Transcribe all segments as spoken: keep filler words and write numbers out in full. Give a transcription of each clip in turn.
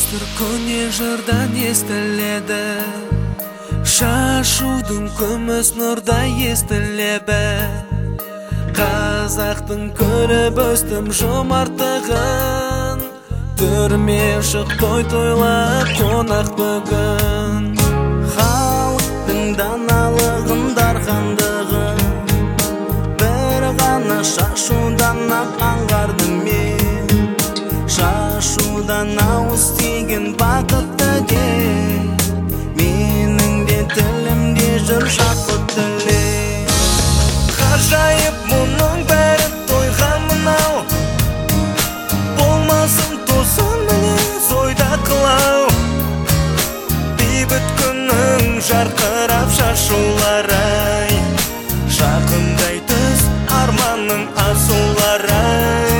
Дәстүр көне жырдан естіледі, шашудың күміс нұрда естілебі. Қазақтың көріп өстім жомарттығын, түрме шық той-тойлап қонақ бүгін. Халықтың даналығын, дархандығын бір ғана шашудан ақ аңғардым мен. Шашудан ауыз тиген бақытты де, менің де тілімде жүр шаққы тілек. Ғажайып мұның бәрі тойға мынау, болмасын тосын мінез ойда қылау. Бейбіт күннің жарқырап шашулар ай, жақындай түс арманның асулар ай.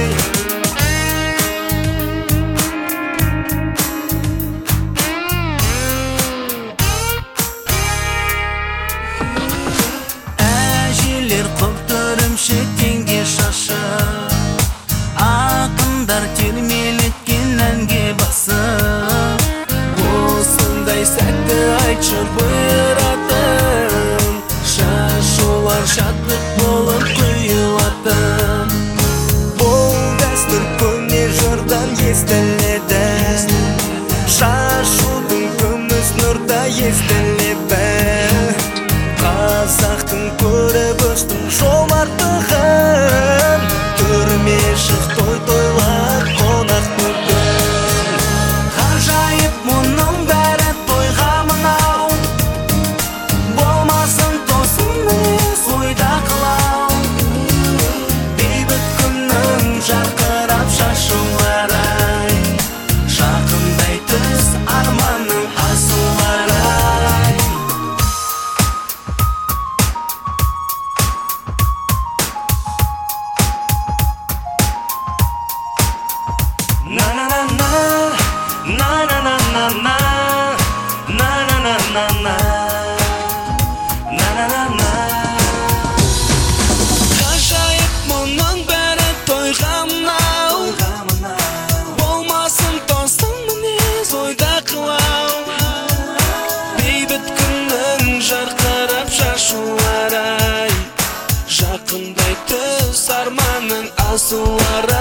Шекенге шашып, ақындар термелеткен әнге басып, осындай сәтті айтшы бұйыратын, шашулар шаттық болып құйылатын. Бұл дәстүр көне жырдан естіледі, шашудың күміс нұрда естілебі. Қазақтың көріп өстім жомарттығын, түрме шық той-тойлар қонақ бүгін. Ғажайып мұның бәрі тойға мынау, болмасын тосын мінез ойда қылау. Бейбіт күннің жарқырап шашулар ай, жақындай түс арманның асулар ай. Na na na na, na na na na na, na na na na na, na na na na. Ғажайып мұның бәрі тойға мынау, болмасын тостың мінез ойда қылау. Бейбіт күннің жарқырап шашулар ай, жақындай түс арманның асулар